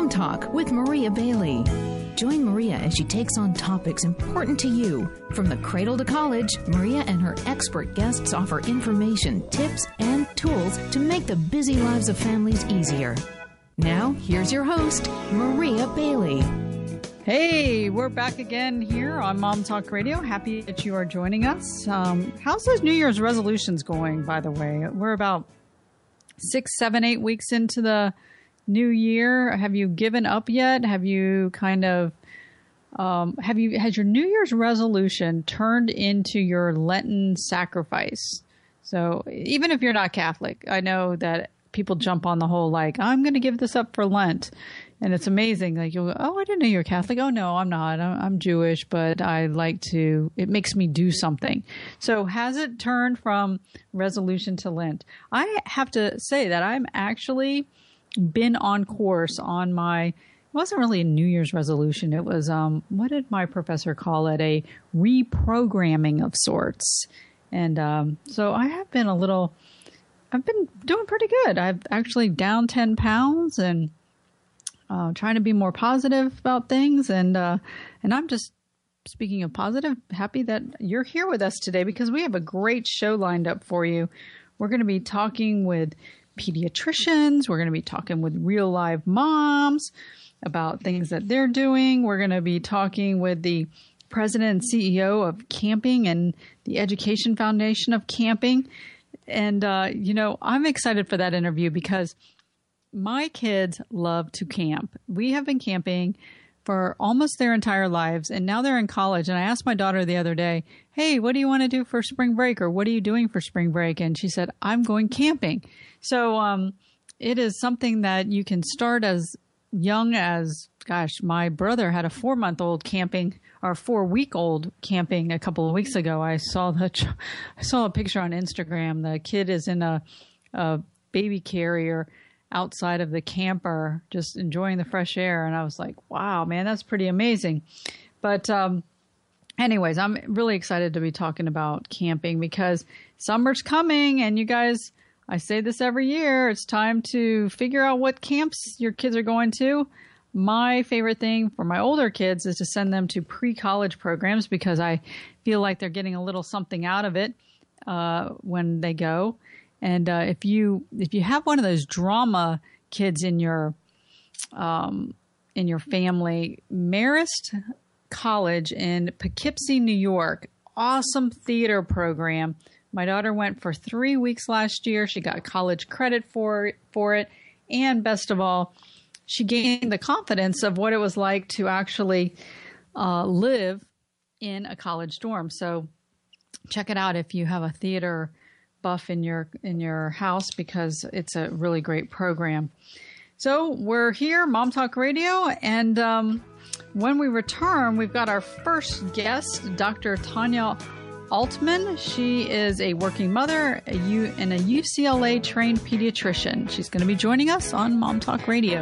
Mom Talk with Maria Bailey. Join Maria as she takes on topics important to you. From the cradle to college, Maria and her expert guests offer information, tips, and tools to make the busy lives of families easier. Now, here's your host, Maria Bailey. Hey, we're back again here on Mom Talk Radio. Happy that you are joining us. How's those New Year's resolutions going, by the way? We're about 6, 7, 8 weeks into the new year. Have you given up yet? Have you has your New Year's resolution turned into your Lenten sacrifice? So even if you're not Catholic, I know that people jump on the whole, like, I'm going to give this up for Lent. And it's amazing. Like, you'll go, oh, I didn't know you're Catholic. Oh, no, I'm not. I'm Jewish, but it makes me do something. So has it turned from resolution to Lent? I have to say that I'm actually been on course on it wasn't really a New Year's resolution. It was, what did my professor call it? A reprogramming of sorts. And so I've been doing pretty good. I've actually down 10 pounds and trying to be more positive about things. And I'm just, speaking of positive, happy that you're here with us today because we have a great show lined up for you. We're going to be talking with pediatricians. We're going to be talking with real live moms about things that they're doing. We're going to be talking with the president and CEO of Camping and the Education Foundation of Camping. And, I'm excited for that interview because my kids love to camp. We have been camping for almost their entire lives, and now they're in college. And I asked my daughter the other day, hey, what do you want to do for spring break? Or what are you doing for spring break? And she said, I'm going camping. So it is something that you can start as young as, my brother had a 4-month-old camping or 4-week-old camping a couple of weeks ago. I saw a picture on Instagram. The kid is in a baby carrier outside of the camper, just enjoying the fresh air. And I was like, wow, man, that's pretty amazing. But anyways, I'm really excited to be talking about camping because summer's coming. And you guys, I say this every year, it's time to figure out what camps your kids are going to. My favorite thing for my older kids is to send them to pre-college programs because I feel like they're getting a little something out of it when they go. And if you have one of those drama kids in your family, Marist College in Poughkeepsie, New York, awesome theater program. My daughter went for 3 weeks last year. She got college credit for it, and best of all, she gained the confidence of what it was like to actually live in a college dorm. So check it out if you have a theater buff in your house because it's a really great program. So we're here, Mom Talk Radio, and when we return, we've got our first guest, Dr. Tanya Altman. She is a working mother and a UCLA-trained pediatrician. She's going to be joining us on Mom Talk Radio.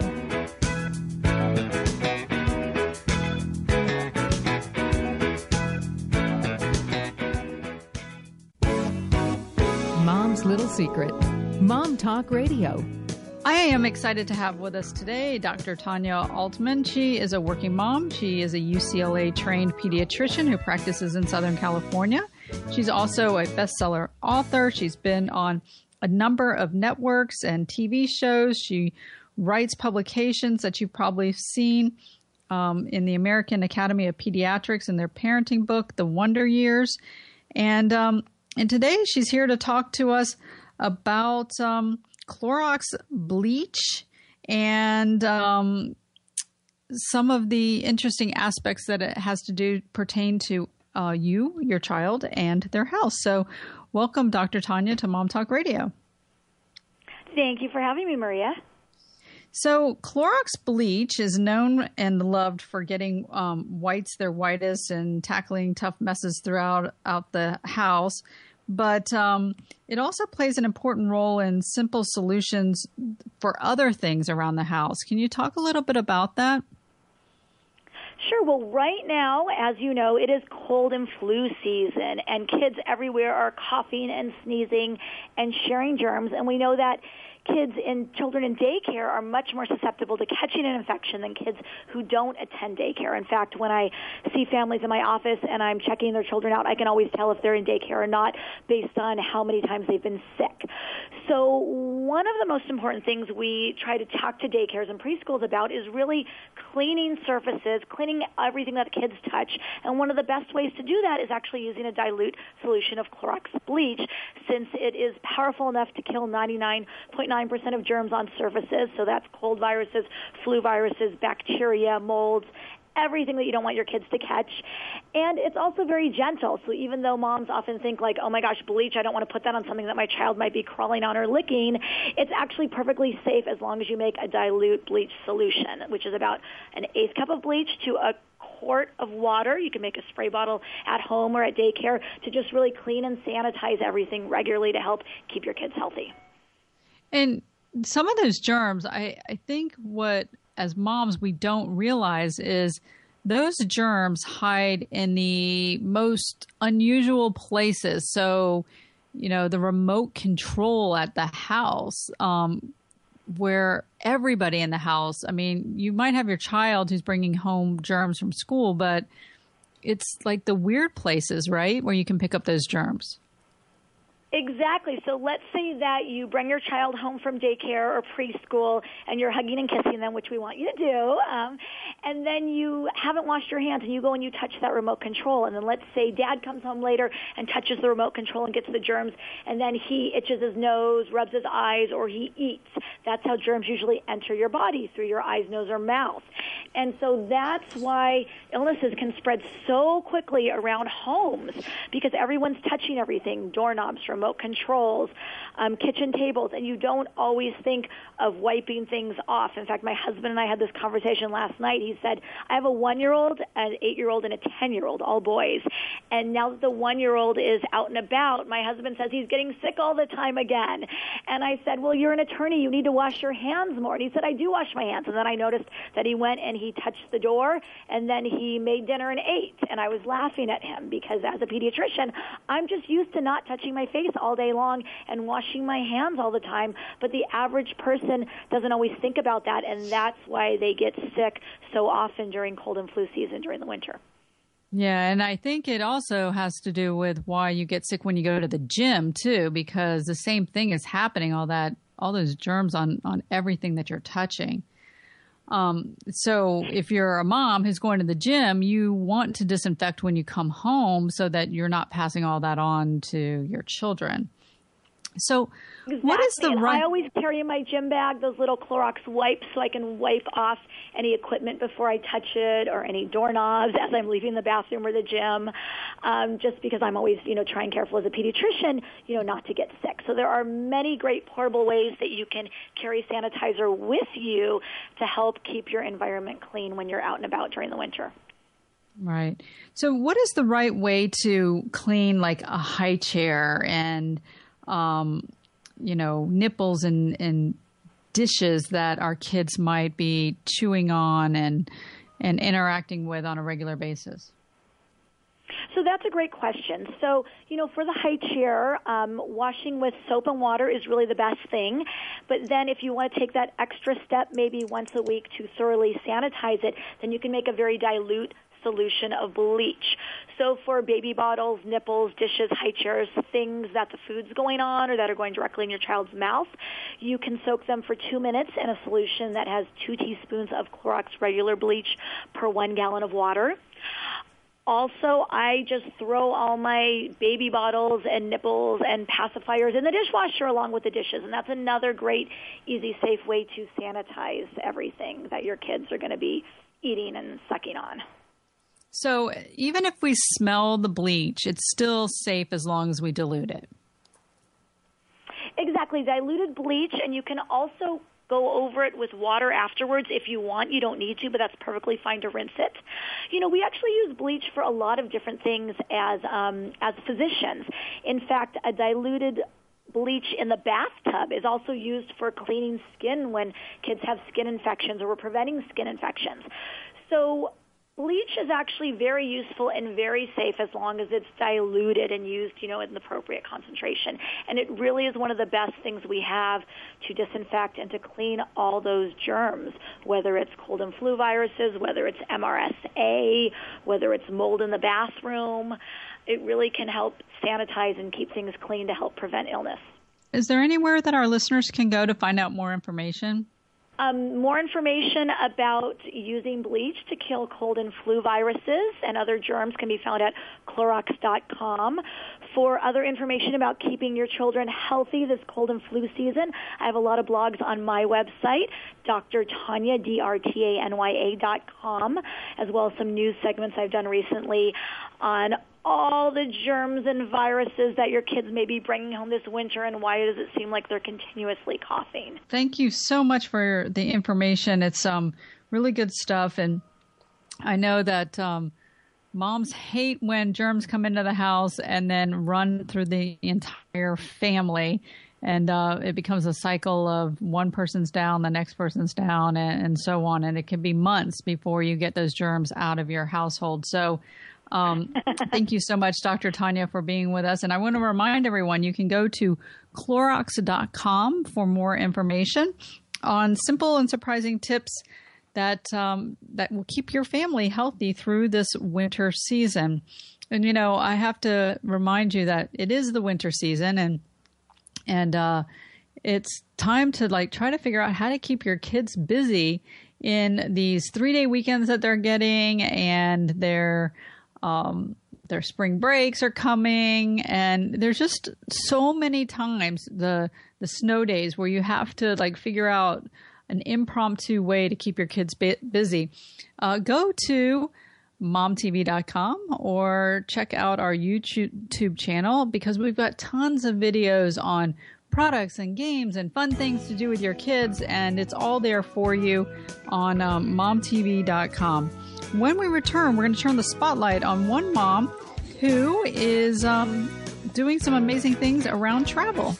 Mom's Little Secret. Mom Talk Radio. I am excited to have with us today Dr. Tanya Altman. She is a working mom. She is a UCLA-trained pediatrician who practices in Southern California. She's also a bestseller author. She's been on a number of networks and TV shows. She writes publications that you've probably seen in the American Academy of Pediatrics in their parenting book, The Wonder Years. And today she's here to talk to us about Clorox bleach and some of the interesting aspects that it has to pertain to your child, and their house. So welcome, Dr. Tanya, to Mom Talk Radio. Thank you for having me, Maria. So Clorox bleach is known and loved for getting whites their whitest and tackling tough messes throughout the house. But it also plays an important role in simple solutions for other things around the house. Can you talk a little bit about that? Sure. Well, right now, as you know, it is cold and flu season, and kids everywhere are coughing and sneezing and sharing germs. And we know that children in daycare are much more susceptible to catching an infection than kids who don't attend daycare. In fact, when I see families in my office and I'm checking their children out, I can always tell if they're in daycare or not based on how many times they've been sick. So one of the most important things we try to talk to daycares and preschools about is really cleaning surfaces, cleaning everything that kids touch. And one of the best ways to do that is actually using a dilute solution of Clorox bleach, since it is powerful enough to kill 99.9% of germs on surfaces. So that's cold viruses, flu viruses, bacteria, molds, everything that you don't want your kids to catch. And it's also very gentle. So even though moms often think like, oh my gosh, bleach, I don't want to put that on something that my child might be crawling on or licking, it's actually perfectly safe as long as you make a dilute bleach solution, which is about an eighth cup of bleach to a quart of water. You can make a spray bottle at home or at daycare to just really clean and sanitize everything regularly to help keep your kids healthy. And some of those germs, I think what as moms we don't realize is those germs hide in the most unusual places. So, the remote control at the house, where everybody in the house, I mean, you might have your child who's bringing home germs from school, but it's like the weird places, right, where you can pick up those germs. Exactly. So let's say that you bring your child home from daycare or preschool and you're hugging and kissing them, which we want you to do, and then you haven't washed your hands and you go and you touch that remote control. And then let's say dad comes home later and touches the remote control and gets the germs, and then he itches his nose, rubs his eyes, or he eats. That's how germs usually enter your body, through your eyes, nose, or mouth. And so that's why illnesses can spread so quickly around homes, because everyone's touching everything, doorknobs, remote controls, kitchen tables, and you don't always think of wiping things off. In fact, my husband and I had this conversation last night. He said, I have a 1-year-old, an 8-year-old, and a 10-year-old, all boys. And now that the 1-year-old is out and about, my husband says he's getting sick all the time again. And I said, well, you're an attorney. You need to wash your hands more. And he said, I do wash my hands. And then I noticed that he went and he touched the door, and then he made dinner and ate. And I was laughing at him because as a pediatrician, I'm just used to not touching my face all day long and washing my hands all the time. But the average person doesn't always think about that, and that's why they get sick so often during cold and flu season during the winter. Yeah, and I think it also has to do with why you get sick when you go to the gym too, because the same thing is happening, all those germs on everything that you're touching. So if you're a mom who's going to the gym, you want to disinfect when you come home so that you're not passing all that on to your children. So exactly. What is the right... I always carry in my gym bag those little Clorox wipes so I can wipe off any equipment before I touch it, or any doorknobs as I'm leaving the bathroom or the gym, just because I'm always, trying careful as a pediatrician, not to get sick. So there are many great portable ways that you can carry sanitizer with you to help keep your environment clean when you're out and about during the winter. Right. So what is the right way to clean like a high chair and nipples and dishes that our kids might be chewing on and interacting with on a regular basis? So that's a great question. So, for the high chair, washing with soap and water is really the best thing. But then if you want to take that extra step, maybe once a week, to thoroughly sanitize it, then you can make a very dilute solution of bleach. So for baby bottles, nipples, dishes, high chairs, things that the food's going on or that are going directly in your child's mouth, you can soak them for 2 minutes in a solution that has 2 teaspoons of Clorox regular bleach per 1 gallon of water. Also, I just throw all my baby bottles and nipples and pacifiers in the dishwasher along with the dishes, and that's another great, easy, safe way to sanitize everything that your kids are going to be eating and sucking on. So even if we smell the bleach, it's still safe as long as we dilute it. Exactly. Diluted bleach, and you can also go over it with water afterwards if you want. You don't need to, but that's perfectly fine to rinse it. We actually use bleach for a lot of different things as physicians. In fact, a diluted bleach in the bathtub is also used for cleaning skin when kids have skin infections, or we're preventing skin infections. So Bleach is actually very useful and very safe as long as it's diluted and used, in the appropriate concentration. And it really is one of the best things we have to disinfect and to clean all those germs, whether it's cold and flu viruses, whether it's MRSA, whether it's mold in the bathroom. It really can help sanitize and keep things clean to help prevent illness. Is there anywhere that our listeners can go to find out more information? More information about using bleach to kill cold and flu viruses and other germs can be found at Clorox.com. For other information about keeping your children healthy this cold and flu season, I have a lot of blogs on my website, drtanya, drtanya.com, as well as some news segments I've done recently on all the germs and viruses that your kids may be bringing home this winter, and why does it seem like they're continuously coughing. Thank you so much for the information. It's really good stuff, and I know that moms hate when germs come into the house and then run through the entire family, and it becomes a cycle of one person's down, the next person's down, and so on, and it can be months before you get those germs out of your household. So thank you so much, Dr. Tanya, for being with us. And I want to remind everyone, you can go to Clorox.com for more information on simple and surprising tips that will keep your family healthy through this winter season. And, I have to remind you that it is the winter season, and it's time to try to figure out how to keep your kids busy in these 3-day weekends that they're getting, and their spring breaks are coming, and there's just so many times the snow days where you have to figure out an impromptu way to keep your kids busy. Go to momtv.com or check out our YouTube channel, because we've got tons of videos on products and games and fun things to do with your kids, and it's all there for you on momtv.com. When we return, we're going to turn the spotlight on one mom who is doing some amazing things around travel.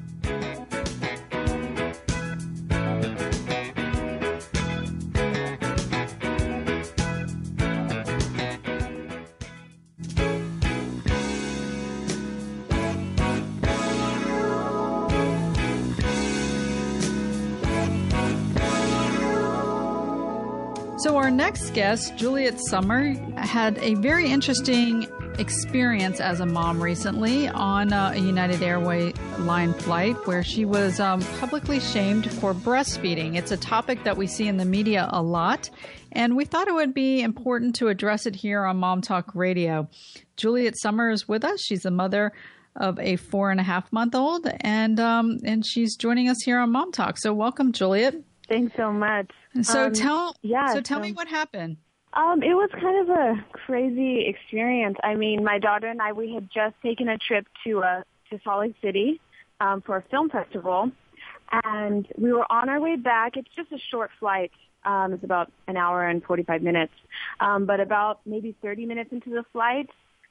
So our next guest, Juliet Sommer, had a very interesting experience as a mom recently on a United Airways line flight where she was publicly shamed for breastfeeding. It's a topic that we see in the media a lot, and we thought it would be important to address it here on Mom Talk Radio. Juliet Sommer is with us. She's the mother of a 4.5-month-old, and she's joining us here on Mom Talk. So welcome, Juliet. Thanks so much. So tell me what happened. It was kind of a crazy experience. I mean, my daughter and I, we had just taken a trip to Salt Lake City for a film festival, and we were on our way back. It's just a short flight. It's about an hour and 45 minutes. But about maybe 30 minutes into the flight,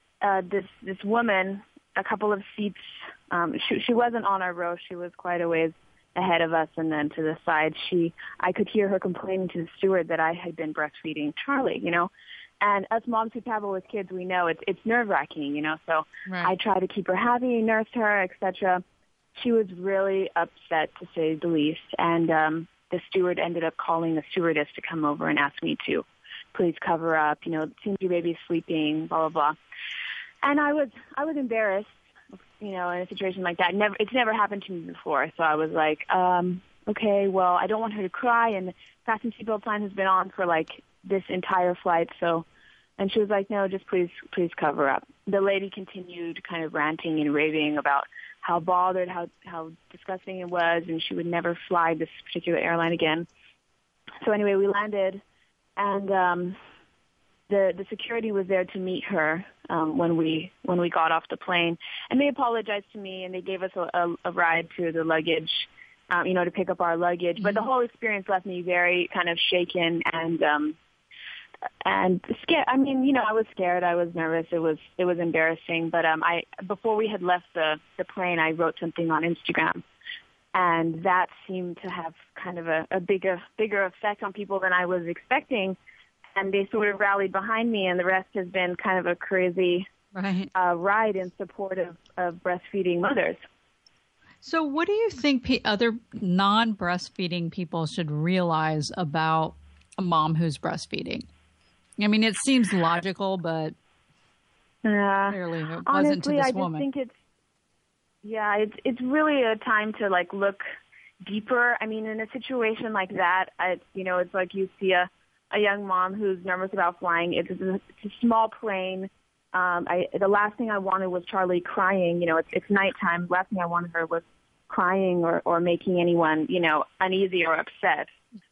this woman, a couple of seats, she wasn't on our row. She was quite a ways ahead of us, and then to the side, I could hear her complaining to the steward that I had been breastfeeding Charlie, and us moms who travel with kids, we know it's nerve-wracking, so right. I tried to keep her happy, nursed her, etc. She was really upset, to say the least, and the steward ended up calling the stewardess to come over and ask me to please cover up, it seems your baby's sleeping, blah, blah, blah. And I was embarrassed, in a situation like that. It's never happened to me before. So I was like, okay, well, I don't want her to cry, and the fasten seatbelt sign has been on for this entire flight. So, and she was like, no, just please cover up. The lady continued kind of ranting and raving about how bothered, how disgusting it was, and she would never fly this particular airline again. So anyway, we landed, and the security was there to meet her when we got off the plane, and they apologized to me, and they gave us a ride to the luggage, to pick up our luggage. Mm-hmm. But the whole experience left me very kind of shaken and scared. I mean, I was scared. I was nervous. It was embarrassing. But before we had left the plane, I wrote something on Instagram, and that seemed to have kind of a bigger effect on people than I was expecting. and they sort of rallied behind me, and the rest has been kind of a crazy ride in support of breastfeeding mothers. So what do you think other non-breastfeeding people should realize about a mom who's breastfeeding? I mean, it seems logical, but clearly it wasn't to this woman. I just think it's really a time to like look deeper. I mean, in a situation like that, it's like you see a young mom who's nervous about flying. It's a small plane. The last thing I wanted was Charlie crying. It's nighttime. The last thing I wanted her was crying or making anyone, uneasy or upset.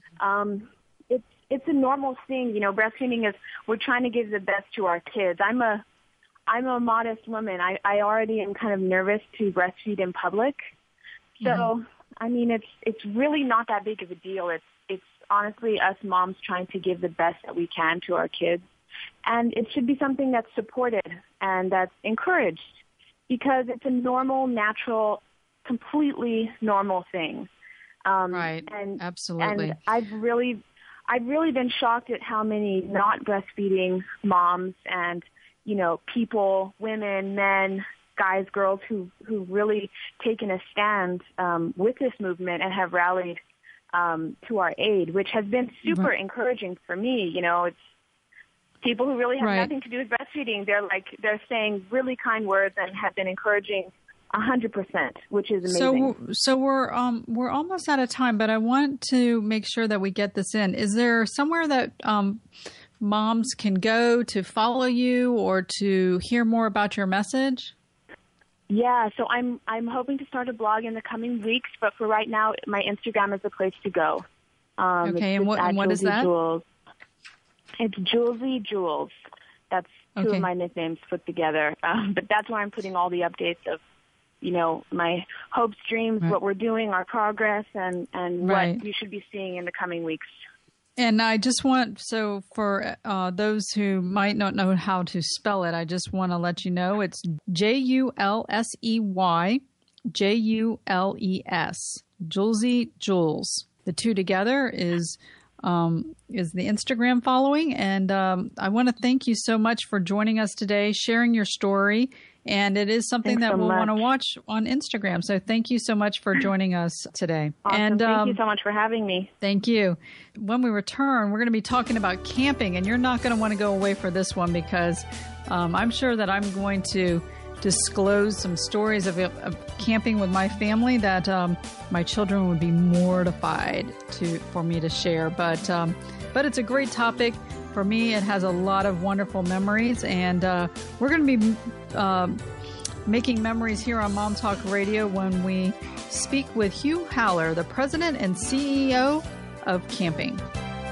It's a normal thing. Breastfeeding is, we're trying to give the best to our kids. I'm a modest woman. I already am kind of nervous to breastfeed in public. So, I mean, it's really not that big of a deal. It's honestly us moms trying to give the best that we can to our kids. And it should be something that's supported and that's encouraged, because it's a normal, natural, completely normal thing. Right. And absolutely. And I've really been shocked at how many not breastfeeding moms and, people, women, men, guys, girls who've really taken a stand with this movement and have rallied to our aid, which has been super encouraging for me. It's people who really have nothing to do with breastfeeding. They're saying really kind words and have been encouraging 100%, which is amazing. So we're almost out of time, but I want to make sure that we get this in. Is there somewhere that moms can go to follow you or to hear more about your message? Yeah, so I'm hoping to start a blog in the coming weeks, but for right now, my Instagram is the place to go. Okay, and what is that? Jules. It's Julesy Jules. That's two of my nicknames put together. But that's where I'm putting all the updates of, my hopes, dreams, what we're doing, our progress, and what you should be seeing in the coming weeks. And I just want, so for those who might not know how to spell it, I just want to let you know it's JULSEY JULES. Julesy Jules. The two together is the Instagram following. And I want to thank you so much for joining us today, sharing your story. And it is something that we'll want to watch on Instagram. So thank you so much for joining us today. Awesome. And thank you so much for having me. Thank you. When we return, we're going to be talking about camping. And you're not going to want to go away for this one, because I'm sure that I'm going to disclose some stories of camping with my family that my children would be mortified for me to share. But it's a great topic. For me, it has a lot of wonderful memories, and we're going to be making memories here on Mom Talk Radio when we speak with Hugh Haller, the president and CEO of Camping.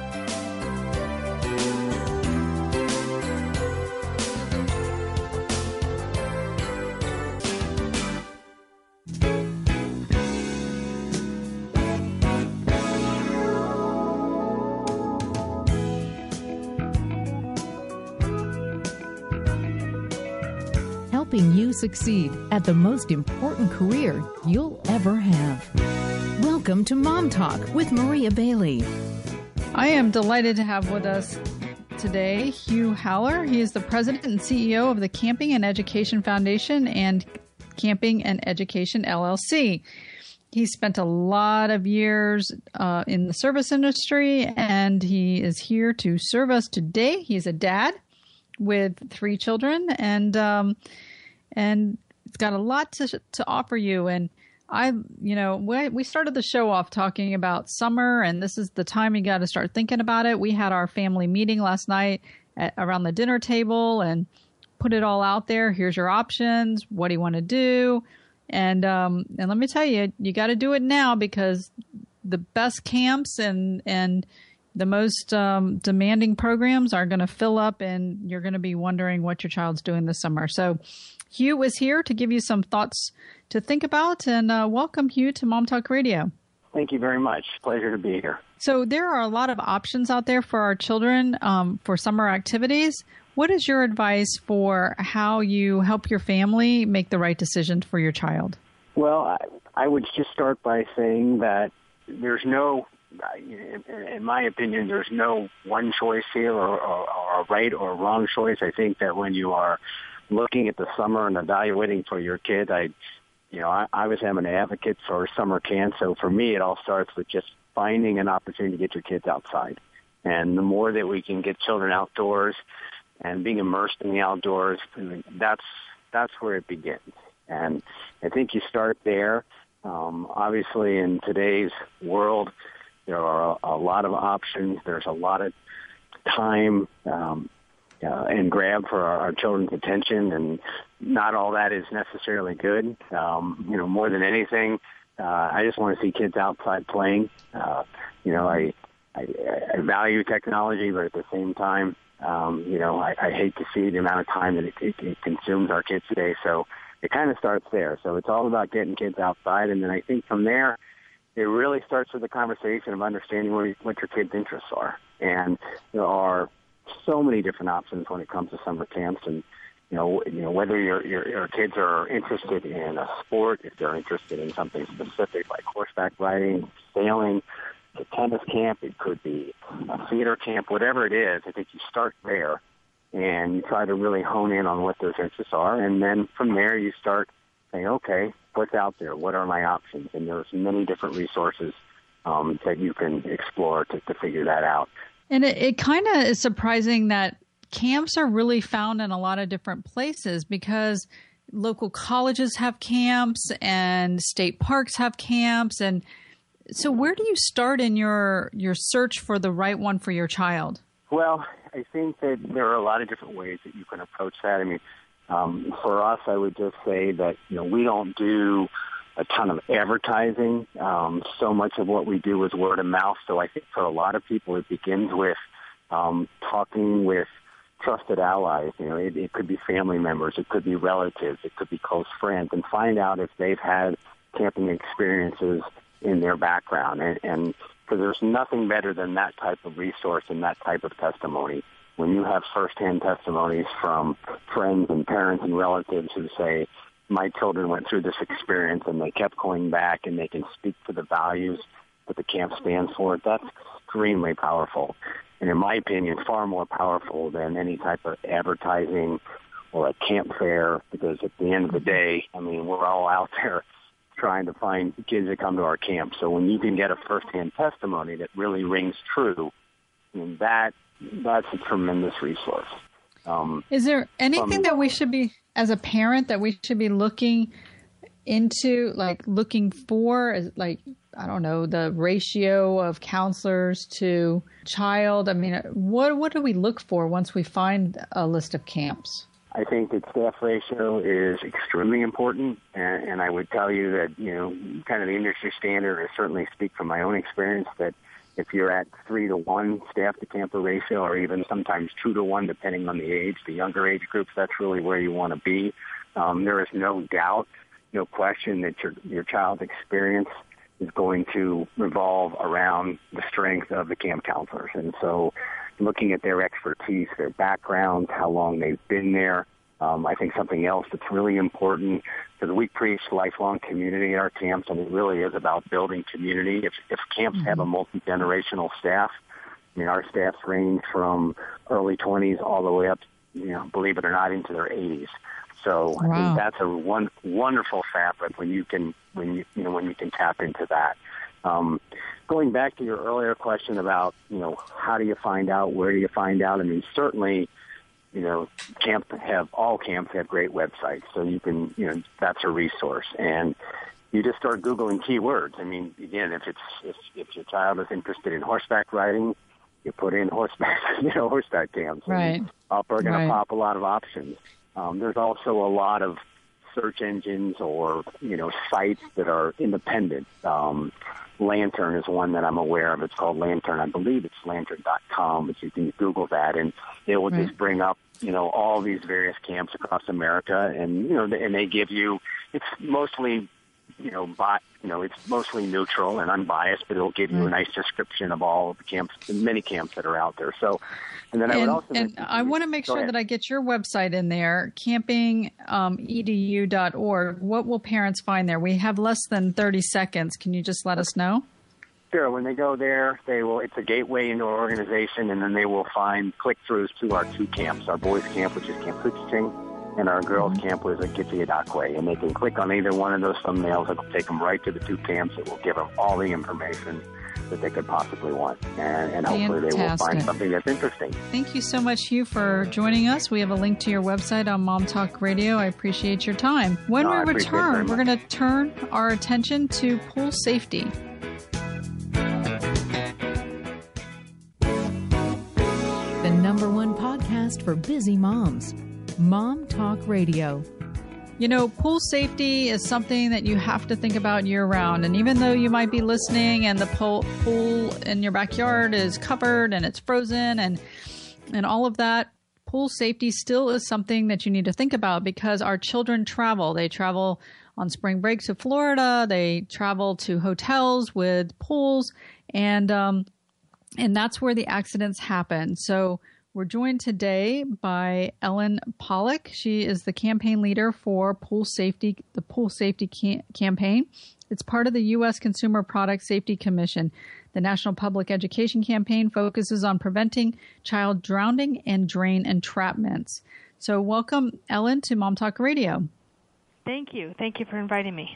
Helping you succeed at the most important career you'll ever have. Welcome to Mom Talk with Maria Bailey. I am delighted to have with us today Hugh Haller. He is the president and CEO of the Camping and Education Foundation and Camping and Education LLC. He spent a lot of years in the service industry, and he is here to serve us today. He's a dad with 3 children, and it's got a lot to offer you. And we started the show off talking about summer, and this is the time you got to start thinking about it. We had our family meeting last night around the dinner table and put it all out there. Here's your options. What do you want to do? And let me tell you, you got to do it now, because the best camps and the most demanding programs are going to fill up, and you're going to be wondering what your child's doing this summer. So Hugh is here to give you some thoughts to think about, and welcome, Hugh, to Mom Talk Radio. Thank you very much. Pleasure to be here. So there are a lot of options out there for our children for summer activities. What is your advice for how you help your family make the right decision for your child? Well, I would just start by saying that there's no in my opinion, there's no one choice here or a right or a wrong choice. I think that when you are looking at the summer and evaluating for your kid, I was an advocate for summer camp. So for me, it all starts with just finding an opportunity to get your kids outside. And the more that we can get children outdoors and being immersed in the outdoors, that's where it begins. And I think you start there. Obviously, in today's world, there are a lot of options. There's a lot of time and grab for our children's attention, and not all that is necessarily good. More than anything, I just want to see kids outside playing. I value technology, but at the same time, I hate to see the amount of time that it consumes our kids today. So it kind of starts there. So it's all about getting kids outside, and then I think from there, it really starts with the conversation of understanding what your kids' interests are. And there are so many different options when it comes to summer camps, and whether your kids are interested in a sport, if they're interested in something specific like horseback riding, sailing, a tennis camp, it could be a theater camp, whatever it is. I think you start there and you try to really hone in on what those interests are, and then from there you start saying, okay, what's out there? What are my options? And there's many different resources that you can explore to figure that out. And it kind of is surprising that camps are really found in a lot of different places, because local colleges have camps and state parks have camps. And so where do you start in your search for the right one for your child? Well, I think that there are a lot of different ways that you can approach that. I mean, for us, I would just say that, we don't do a ton of advertising. So much of what we do is word of mouth. So I think for a lot of people, it begins with talking with trusted allies. It could be family members, it could be relatives, it could be close friends, and find out if they've had camping experiences in their background. And because there's nothing better than that type of resource and that type of testimony. When you have firsthand testimonies from friends and parents and relatives who say, my children went through this experience and they kept going back, and they can speak to the values that the camp stands for, that's extremely powerful. And in my opinion, far more powerful than any type of advertising or a camp fair, because at the end of the day, I mean, we're all out there trying to find kids that come to our camp. So when you can get a firsthand testimony that really rings true, I mean, that's a tremendous resource. Is there anything that we should be, as a parent, that we should be looking into, looking for, I don't know, the ratio of counselors to child? I mean, what do we look for once we find a list of camps? I think that staff ratio is extremely important, and I would tell you that, kind of the industry standard, I certainly speak from my own experience, that if you're at 3-to-1 staff to camper ratio, or even sometimes 2-to-1, depending on the age, the younger age groups, that's really where you want to be. There is no doubt, no question that your child's experience is going to revolve around the strength of the camp counselors. And so looking at their expertise, their backgrounds, how long they've been there. I think something else that's really important, because we preach lifelong community at our camps, and it really is about building community. If camps have a multi-generational staff, I mean, our staffs range from early 20s all the way up, believe it or not, into their 80s. So wow. I think that's a wonderful fabric when you can tap into that. Going back to your earlier question about, how do you find out, where do you find out? I mean, certainly, all camps have great websites, so you can, that's a resource. And you just start Googling keywords. I mean, again, if your child is interested in horseback riding, you put in horseback camps. Right. Up are going to pop a lot of options. There's also a lot of search engines or, sites that are independent. Lantern is one that I'm aware of. It's called Lantern. I believe it's lantern.com, but you can Google that, and it will just bring up, all these various camps across America, and, and they give you, it's mostly, it's mostly neutral and unbiased, but it'll give you a nice description of all of the camps, many camps that are out there. So, and then I would also... And I want to make sure that I get your website in there, campingedu.org. What will parents find there? We have less than 30 seconds. Can you just let us know? Sure. When they go there, it's a gateway into our organization, and then they will find click-throughs to our 2 camps, our boys' camp, which is Camp Kuchiching, and our girls' camp was at Gitziadakwe. And they can click on either one of those thumbnails. It will take them right to the 2 camps. It will give them all the information that they could possibly want. And hopefully they will find something that's interesting. Thank you so much, Hugh, for joining us. We have a link to your website on Mom Talk Radio. I appreciate your time. When we return, we're going to turn our attention to pool safety. The #1 podcast for busy moms, Mom Talk Radio. You know, pool safety is something that you have to think about year-round. And even though you might be listening and the pool in your backyard is covered and it's frozen and all of that, pool safety still is something that you need to think about because our children travel. They travel on spring break to Florida. They travel to hotels with pools, and that's where the accidents happen. So we're joined today by Ellen Pollock. She is the campaign leader for Pool Safety, the Pool Safety Campaign. It's part of the U.S. Consumer Product Safety Commission. The National Public Education Campaign focuses on preventing child drowning and drain entrapments. So welcome, Ellen, to Mom Talk Radio. Thank you. Thank you for inviting me.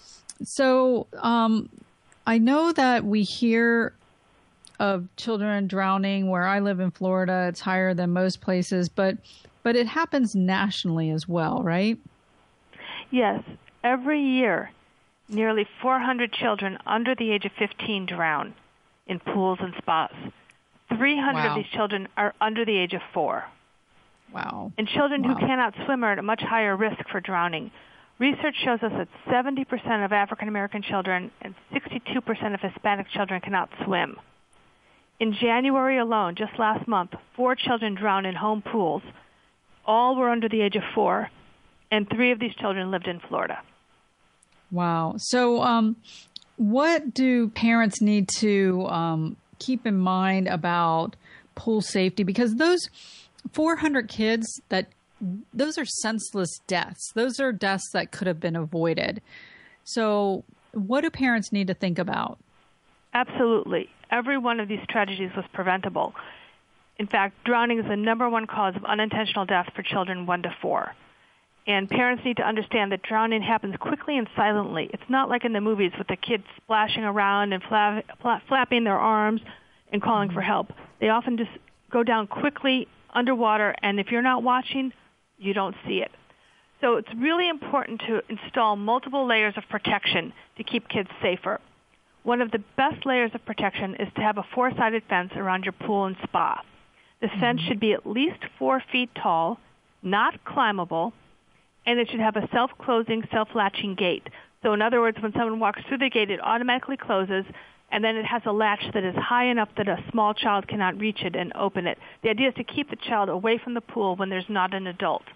So I know that we hear of children drowning. Where I live in Florida, it's higher than most places, but it happens nationally as well, right? Yes. Every year, nearly 400 children under the age of 15 drown in pools and spas. 300 of these children are under the age of 4. Wow. And children who cannot swim are at a much higher risk for drowning. Research shows us that 70% of African American children and 62% of Hispanic children cannot swim. In January alone, just last month, 4 children drowned in home pools. All were under the age of 4, and 3 of these children lived in Florida. Wow. So what do parents need to keep in mind about pool safety? Because those 400 kids, those are senseless deaths. Those are deaths that could have been avoided. So what do parents need to think about? Absolutely. Every one of these tragedies was preventable. In fact, drowning is the #1 cause of unintentional death for children 1 to 4. And parents need to understand that drowning happens quickly and silently. It's not like in the movies with the kids splashing around and flapping their arms and calling for help. They often just go down quickly underwater, and if you're not watching, you don't see it. So it's really important to install multiple layers of protection to keep kids safer. One of the best layers of protection is to have a 4-sided fence around your pool and spa. The fence should be at least 4 feet tall, not climbable, and it should have a self-closing, self-latching gate. So in other words, when someone walks through the gate, it automatically closes, and then it has a latch that is high enough that a small child cannot reach it and open it. The idea is to keep the child away from the pool when there's not an adult.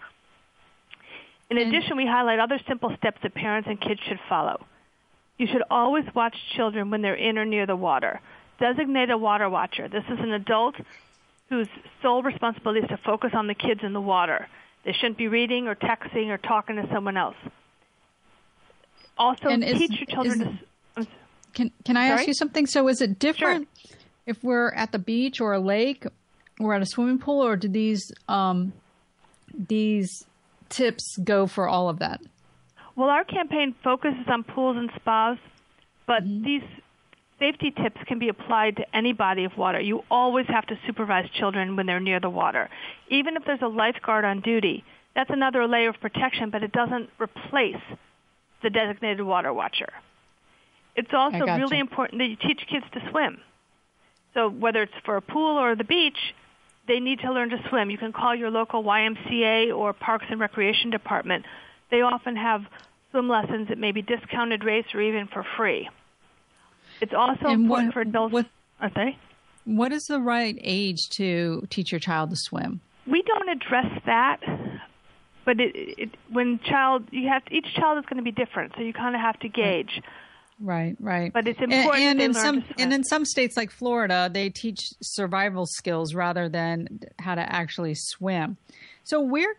In addition, we highlight other simple steps that parents and kids should follow. You should always watch children when they're in or near the water. Designate a water watcher. This is an adult whose sole responsibility is to focus on the kids in the water. They shouldn't be reading or texting or talking to someone else. Also, teach your children to... Can I ask you something? So is it different if we're at the beach or a lake or at a swimming pool, or do these tips go for all of that? Well, our campaign focuses on pools and spas, but these safety tips can be applied to any body of water. You always have to supervise children when they're near the water. Even if there's a lifeguard on duty, that's another layer of protection, but it doesn't replace the designated water watcher. It's also really important that you teach kids to swim. So whether it's for a pool or the beach, they need to learn to swim. You can call your local YMCA or Parks and Recreation Department. They often have swim lessons at maybe discounted rates or even for free. It's also important for adults. What is the right age to teach your child to swim? We don't address that, but each child is going to be different, so you kind of have to gauge. Right. But it's important. And in some states like Florida, they teach survival skills rather than how to actually swim. So where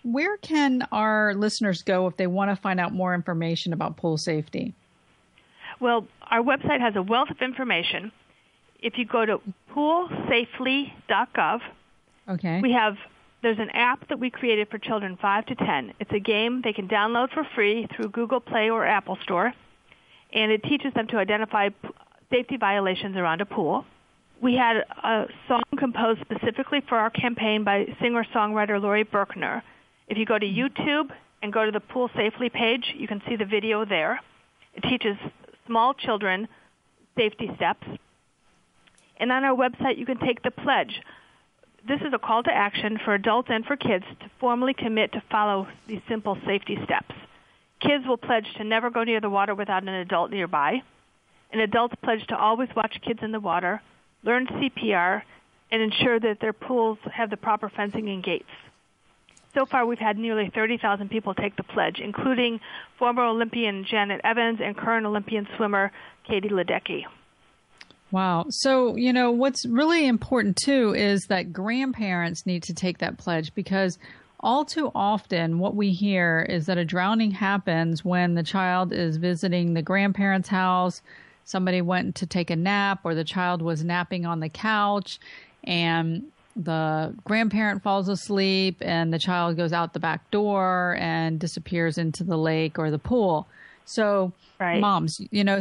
can our listeners go if they want to find out more information about pool safety? Well, our website has a wealth of information. If you go to poolsafely.gov, okay, there's an app that we created for children 5 to 10. It's a game they can download for free through Google Play or Apple Store, and it teaches them to identify safety violations around a pool. We had a song composed specifically for our campaign by singer-songwriter Lori Berkner. If you go to YouTube and go to the Pool Safely page, you can see the video there. It teaches small children safety steps. And on our website, you can take the pledge. This is a call to action for adults and for kids to formally commit to follow these simple safety steps. Kids will pledge to never go near the water without an adult nearby. And adults pledge to always watch kids in the water, learn CPR, and ensure that their pools have the proper fencing and gates. So far, we've had nearly 30,000 people take the pledge, including former Olympian Janet Evans and current Olympian swimmer Katie Ledecky. Wow. So, what's really important, too, is that grandparents need to take that pledge, because all too often what we hear is that a drowning happens when the child is visiting the grandparents' house, somebody went to take a nap, or the child was napping on the couch, and the grandparent falls asleep, and the child goes out the back door and disappears into the lake or the pool. So, right. Moms,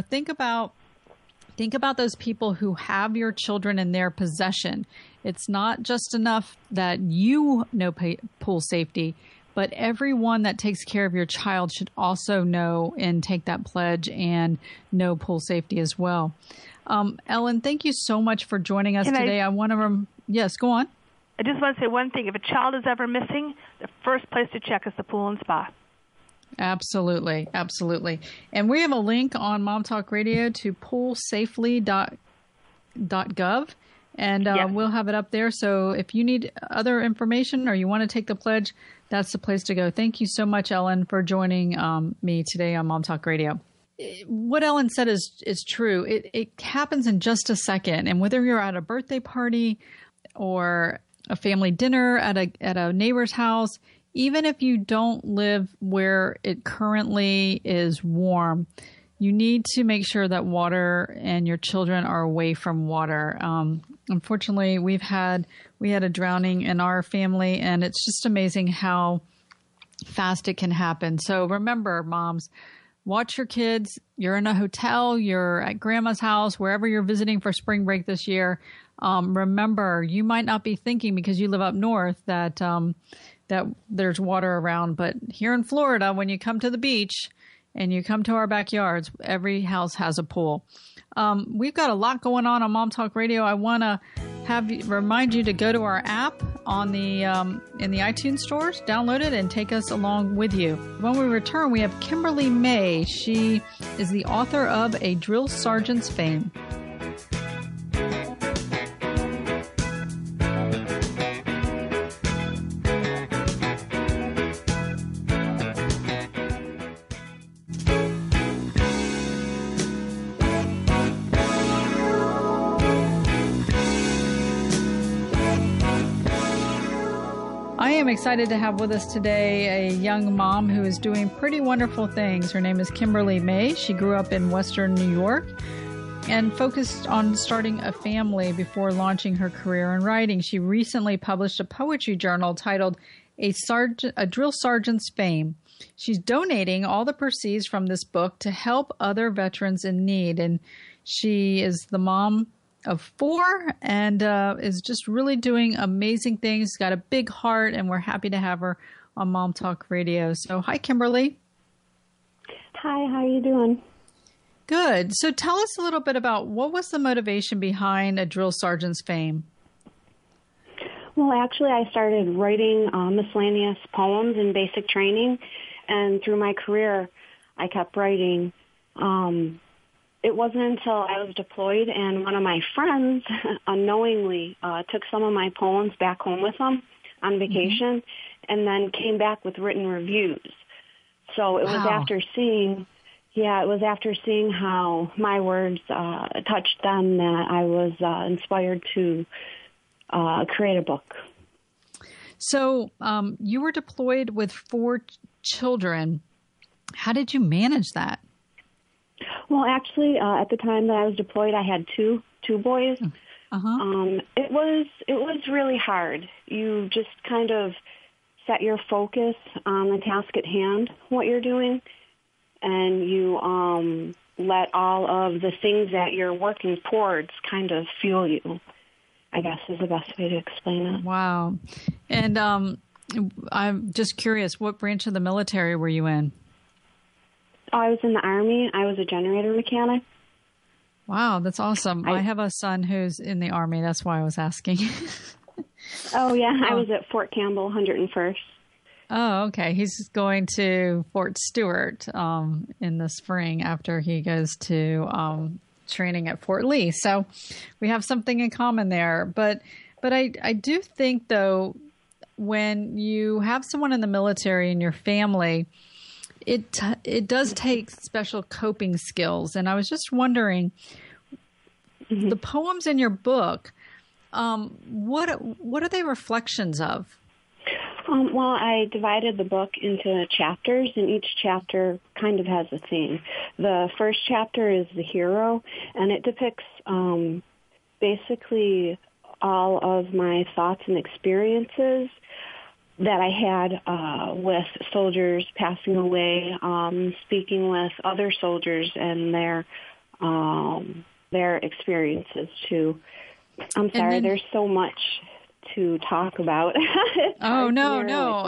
think about those people who have your children in their possession. It's not just enough that you know pool safety, but everyone that takes care of your child should also know and take that pledge and know pool safety as well. Ellen, thank you so much for joining us today. Yes, go on. I just want to say one thing. If a child is ever missing, the first place to check is the pool and spa. Absolutely. Absolutely. And we have a link on Mom Talk Radio to poolsafely.gov, and we'll have it up there. So if you need other information or you want to take the pledge, that's the place to go. Thank you so much, Ellen, for joining me today on Mom Talk Radio. What Ellen said is true. It happens in just a second. And whether you're at a birthday party or a family dinner at a neighbor's house, even if you don't live where it currently is warm, you need to make sure that water and your children are away from water. Unfortunately, we had a drowning in our family, and it's just amazing how fast it can happen. So remember, moms, watch your kids. You're in a hotel, you're at grandma's house, wherever you're visiting for spring break this year. Remember, you might not be thinking because you live up north that there's water around. But here in Florida, when you come to the beach and you come to our backyards, every house has a pool. We've got a lot going on Mom Talk Radio. I want to remind you to go to our app on the in the iTunes stores, download it, and take us along with you. When we return, we have Kimberly May. She is the author of A Drill Sergeant's Fame. I am excited to have with us today a young mom who is doing pretty wonderful things. Her name is Kimberly May. She grew up in Western New York and focused on starting a family before launching her career in writing. She recently published a poetry journal titled A Drill Sergeant's Fame. She's donating all the proceeds from this book to help other veterans in need. And she is the mom of 4 and is just really doing amazing things. Got a big heart, and we're happy to have her on Mom Talk Radio. So hi, Kimberly. Hi, how are you doing? Good. So tell us a little bit about what was the motivation behind A Drill Sergeant's Fame? Well, actually, I started writing miscellaneous poems in basic training, and through my career, I kept writing. It wasn't until I was deployed and one of my friends unknowingly took some of my poems back home with them on vacation and then came back with written reviews. So it was after seeing how my words touched them that I was inspired to create a book. So you were deployed with 4 children. How did you manage that? Well, actually, at the time that I was deployed, I had two boys. It was really hard. You just kind of set your focus on the task at hand, what you're doing, and you let all of the things that you're working towards kind of fuel you, I guess is the best way to explain it. Wow. And I'm just curious, what branch of the military were you in? I was in the Army. I was a generator mechanic. Wow, that's awesome. I have a son who's in the Army. That's why I was asking. Oh, yeah. I was at Fort Campbell, 101st. Oh, okay. He's going to Fort Stewart in the spring after he goes to training at Fort Lee. So we have something in common there. But I do think, though, when you have someone in the military in your family, it does take special coping skills. And I was just wondering, the poems in your book, what are they reflections of? Well, I divided the book into chapters, and each chapter kind of has a theme. The first chapter is the hero, and it depicts basically all of my thoughts and experiences that I had with soldiers passing away, speaking with other soldiers and their experiences too. I'm sorry, there's so much to talk about. Oh, no.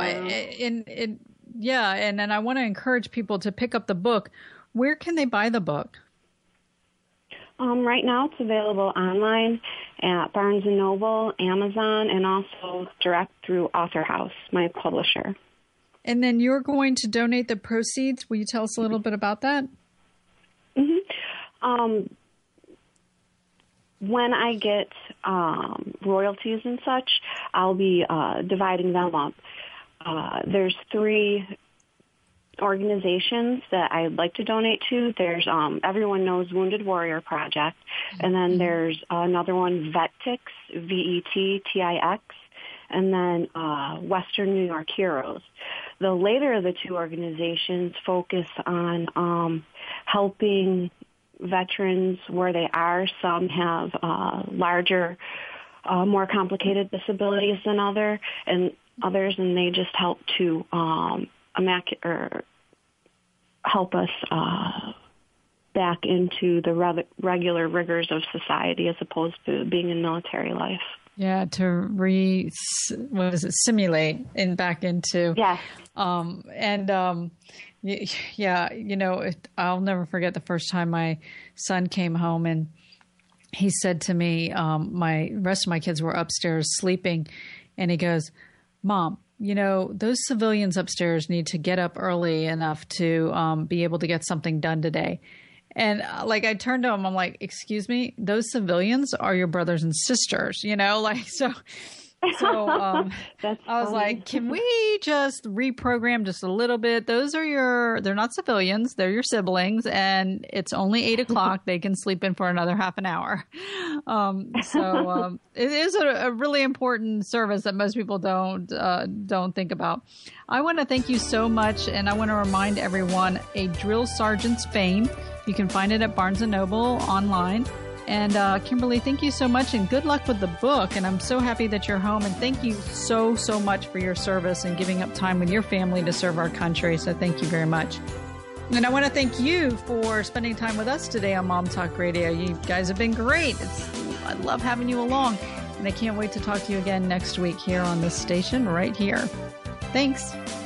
Yeah, and I want to encourage people to pick up the book. Where can they buy the book? Right now it's available online at Barnes & Noble, Amazon, and also direct through Author House, my publisher. And then you're going to donate the proceeds. Will you tell us a little bit about that? When I get royalties and such, I'll be dividing them up. There's 3 organizations that I'd like to donate to. There's everyone knows Wounded Warrior Project, and then there's another one, VETTIX, VETTIX, and then Western New York Heroes. The later of the 2 organizations focus on helping veterans where they are. Some have larger, more complicated disabilities than others, and they just help to help us back into the regular rigors of society as opposed to being in military life. Yeah, to simulate and back into. Yes. Yeah, I'll never forget the first time my son came home and he said to me, my rest of my kids were upstairs sleeping, and he goes, "Mom, those civilians upstairs need to get up early enough to be able to get something done today." And I turned to him, I'm like, "Excuse me, those civilians are your brothers and sisters, so I was like, can we just reprogram just a little bit? They're not civilians. They're your siblings, and it's only 8:00. They can sleep in for another half an hour. It is a really important service that most people don't think about. I want to thank you so much. And I want to remind everyone, A Drill Sergeant's Fame. You can find it at Barnes & Noble online. And Kimberly, thank you so much, and good luck with the book. And I'm so happy that you're home. And thank you so, so much for your service and giving up time with your family to serve our country. So thank you very much. And I want to thank you for spending time with us today on Mom Talk Radio. You guys have been great. I love having you along. And I can't wait to talk to you again next week here on this station right here. Thanks.